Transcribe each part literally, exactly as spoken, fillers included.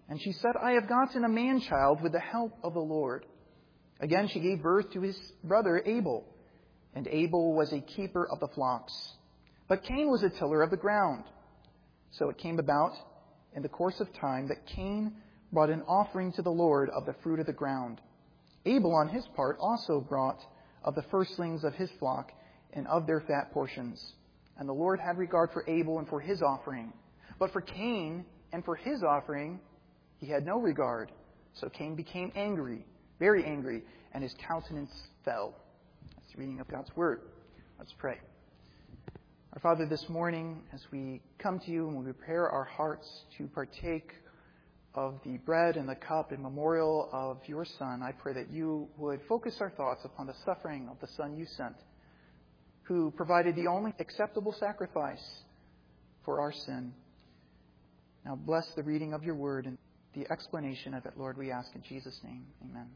And she said, I have gotten a man-child with the help of the Lord. Again, she gave birth to his brother Abel. And Abel was a keeper of the flocks. But Cain was a tiller of the ground. So it came about in the course of time that Cain brought an offering to the Lord of the fruit of the ground. Abel, on his part, also brought of the firstlings of his flock and of their fat portions. And the Lord had regard for Abel and for his offering. But for Cain and for his offering, he had no regard. So Cain became angry, very angry, and his countenance fell. That's the reading of God's Word. Let's pray. Our Father, this morning, as we come to you and we prepare our hearts to partake of the bread and the cup in memorial of your Son, I pray that you would focus our thoughts upon the suffering of the Son you sent, who provided the only acceptable sacrifice for our sin. Now bless the reading of your Word and the explanation of it, Lord, we ask in Jesus' name. Amen.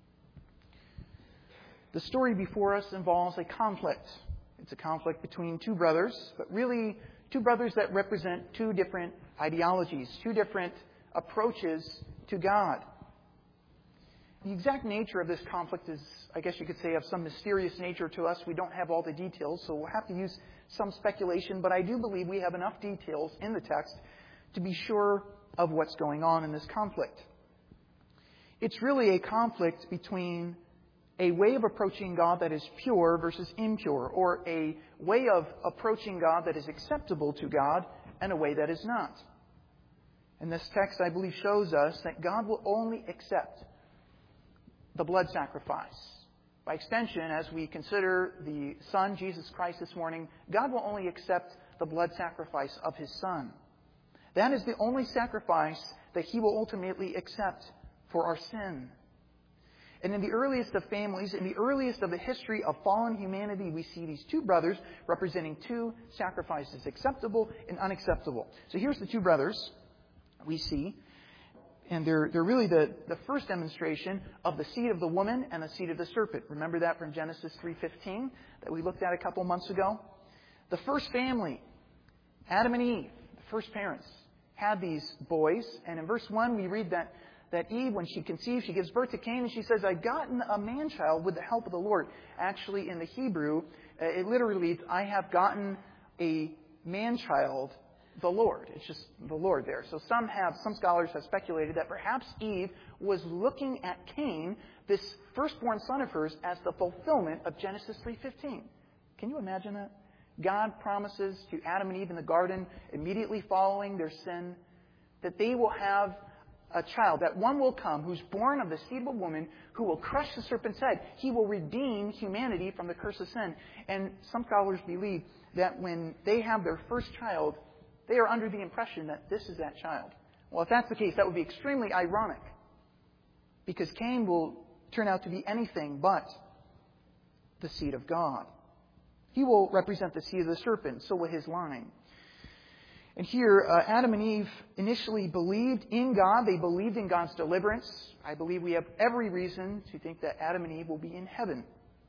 The story before us involves a conflict. It's a conflict between two brothers, but really two brothers that represent two different ideologies, two different approaches to God. The exact nature of this conflict is, I guess you could say, of some mysterious nature to us. We don't have all the details, so we'll have to use some speculation, but I do believe we have enough details in the text to be sure of what's going on in this conflict. It's really a conflict between a way of approaching God that is pure versus impure, or a way of approaching God that is acceptable to God and a way that is not. And this text, I believe, shows us that God will only accept the blood sacrifice. By extension, as we consider the Son, Jesus Christ, this morning, God will only accept the blood sacrifice of His Son. That is the only sacrifice that He will ultimately accept for our sin. And in the earliest of families, in the earliest of the history of fallen humanity, we see these two brothers representing two sacrifices, acceptable and unacceptable. So here's the two brothers we see. And they're, they're really the, the first demonstration of the seed of the woman and the seed of the serpent. Remember that from Genesis three fifteen that we looked at a couple months ago? The first family, Adam and Eve, the first parents, had these boys. And in verse one we read that, that Eve, when she conceives, she gives birth to Cain, and she says, I've gotten a man-child with the help of the Lord. Actually, in the Hebrew, it literally reads, I have gotten a man-child, the Lord. It's just the Lord there. So some have, some scholars have speculated that perhaps Eve was looking at Cain, this firstborn son of hers, as the fulfillment of Genesis three fifteen. Can you imagine that? God promises to Adam and Eve in the garden, immediately following their sin, that they will have a child, that one will come who's born of the seed of a woman who will crush the serpent's head. He will redeem humanity from the curse of sin. And some scholars believe that when they have their first child, they are under the impression that this is that child. Well, if that's the case, that would be extremely ironic, because Cain will turn out to be anything but the seed of God. He will represent the seed of the serpent, so will his line. And here, uh, Adam and Eve initially believed in God. They believed in God's deliverance. I believe we have every reason to think that Adam and Eve will be in heaven.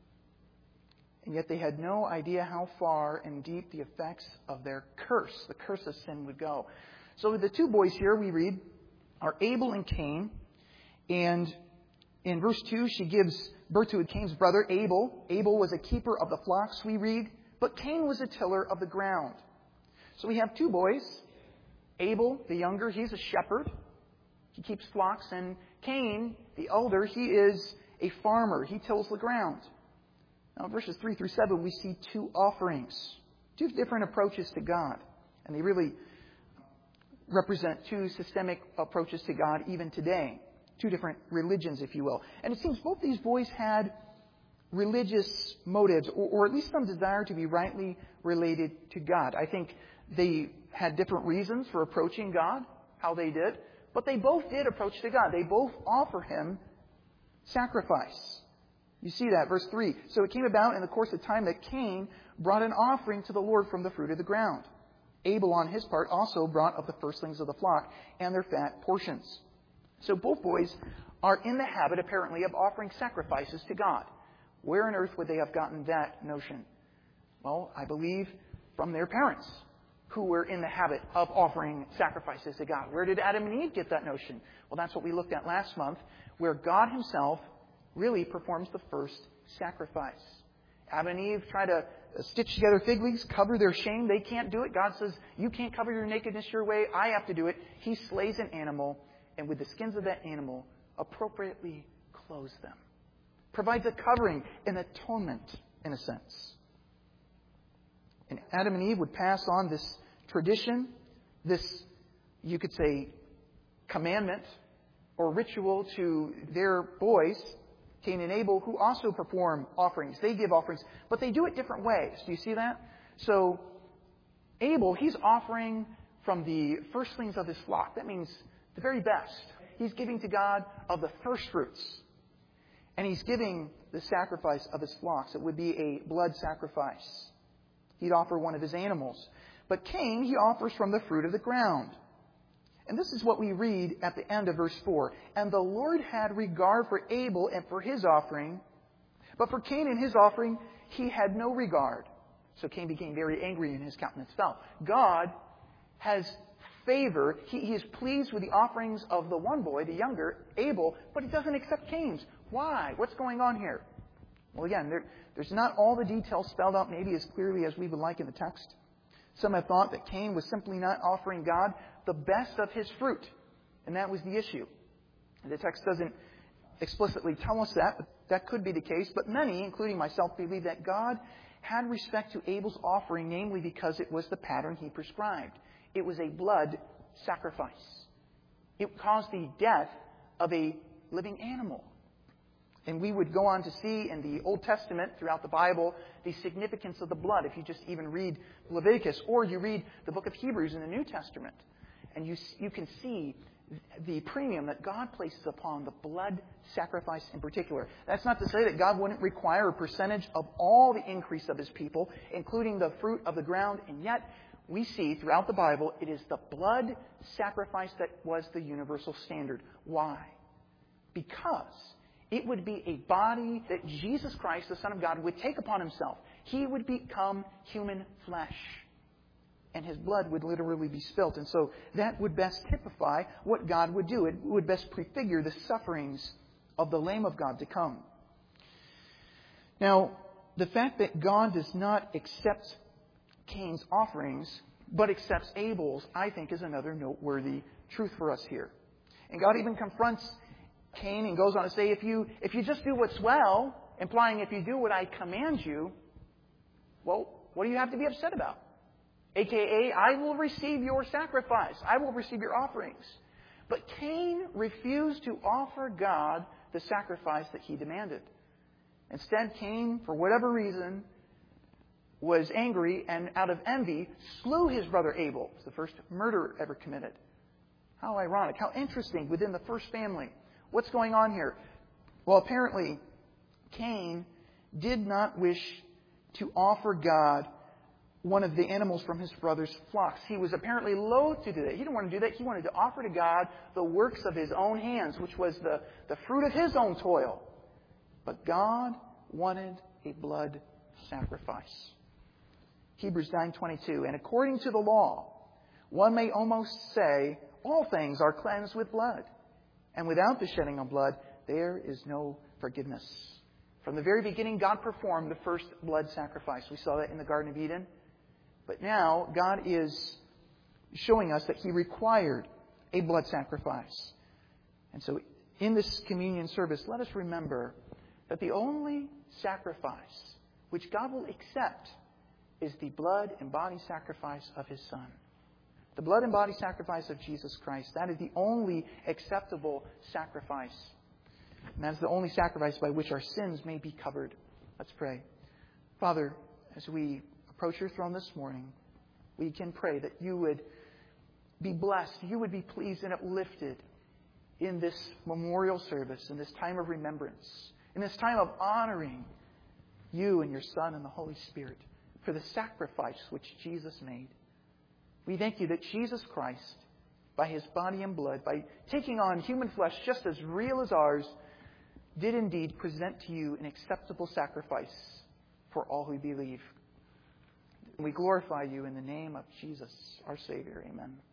And yet they had no idea how far and deep the effects of their curse, the curse of sin, would go. So the two boys here, we read, are Abel and Cain. And in verse two, she gives birth to Cain's brother, Abel. Abel was a keeper of the flocks, we read. But Cain was a tiller of the ground. So we have two boys. Abel, the younger, he's a shepherd. He keeps flocks. And Cain, the elder, he is a farmer. He tills the ground. Now, in verses three through seven, we see two offerings, two different approaches to God. And they really represent two systemic approaches to God even today. Two different religions, if you will. And it seems both these boys had religious motives, or, or at least some desire to be rightly related to God. I think they had different reasons for approaching God, how they did. But they both did approach to God. They both offer Him sacrifice. You see that, verse three. So it came about in the course of time that Cain brought an offering to the Lord from the fruit of the ground. Abel, on his part, also brought of the firstlings of the flock and their fat portions. So both boys are in the habit, apparently, of offering sacrifices to God. Where on earth would they have gotten that notion? Well, I believe from their parents. who were in the habit of offering sacrifices to God. Where did Adam and Eve get that notion? Well, that's what we looked at last month, where God himself really performs the first sacrifice. Adam and Eve try to stitch together fig leaves, cover their shame. They can't do it. God says, you can't cover your nakedness your way. I have to do it. He slays an animal, and with the skins of that animal, appropriately clothes them. Provides a covering, an atonement, in a sense. And Adam and Eve would pass on this tradition, this, you could say, commandment or ritual to their boys, Cain and Abel, who also perform offerings. They give offerings, but they do it different ways. Do you see that? So Abel, he's offering from the firstlings of his flock. That means the very best. He's giving to God of the first fruits. And he's giving the sacrifice of his flocks. It would be a blood sacrifice. He'd offer one of his animals. But Cain, he offers from the fruit of the ground. And this is what we read at the end of verse four. And the Lord had regard for Abel and for his offering, but for Cain and his offering he had no regard. So Cain became very angry and his countenance fell. God has favor. He, he is pleased with the offerings of the one boy, the younger, Abel, but he doesn't accept Cain's. Why? What's going on here? Well, again, there, there's not all the details spelled out maybe as clearly as we would like in the text. Some have thought that Cain was simply not offering God the best of his fruit. And that was the issue. The text doesn't explicitly tell us that, but that could be the case. But many, including myself, believe that God had respect to Abel's offering, namely because it was the pattern he prescribed. It was a blood sacrifice. It caused the death of a living animal. And we would go on to see in the Old Testament, throughout the Bible, the significance of the blood. If you just even read Leviticus, or you read the book of Hebrews in the New Testament, and you, you can see the premium that God places upon the blood sacrifice in particular. That's not to say that God wouldn't require a percentage of all the increase of his people, including the fruit of the ground, and yet we see throughout the Bible it is the blood sacrifice that was the universal standard. Why? Because it would be a body that Jesus Christ, the Son of God, would take upon himself. He would become human flesh. And his blood would literally be spilt. And so that would best typify what God would do. It would best prefigure the sufferings of the Lamb of God to come. Now, the fact that God does not accept Cain's offerings, but accepts Abel's, I think is another noteworthy truth for us here. And God even confronts Cain and goes on to say, if you if you just do what's well, implying if you do what I command you, well, what do you have to be upset about? A K A, I will receive your sacrifice. I will receive your offerings. But Cain refused to offer God the sacrifice that he demanded. Instead, Cain, for whatever reason, was angry and out of envy slew his brother Abel. It's the first murder ever committed. How ironic. How interesting within the first family. What's going on here? Well, apparently, Cain did not wish to offer God one of the animals from his brother's flocks. He was apparently loath to do that. He didn't want to do that. He wanted to offer to God the works of his own hands, which was the, the fruit of his own toil. But God wanted a blood sacrifice. Hebrews nine twenty-two, and according to the law, one may almost say all things are cleansed with blood. And without the shedding of blood, there is no forgiveness. From the very beginning, God performed the first blood sacrifice. We saw that in the Garden of Eden. But now, God is showing us that He required a blood sacrifice. And so, in this communion service, let us remember that the only sacrifice which God will accept is the blood and body sacrifice of His Son. The blood and body sacrifice of Jesus Christ. That is the only acceptable sacrifice. And that is the only sacrifice by which our sins may be covered. Let's pray. Father, as we approach your throne this morning, we can pray that you would be blessed, you would be pleased and uplifted in this memorial service, in this time of remembrance, in this time of honoring you and your Son and the Holy Spirit for the sacrifice which Jesus made. We thank you that Jesus Christ, by His body and blood, by taking on human flesh just as real as ours, did indeed present to you an acceptable sacrifice for all who believe. We glorify you in the name of Jesus, our Savior. Amen.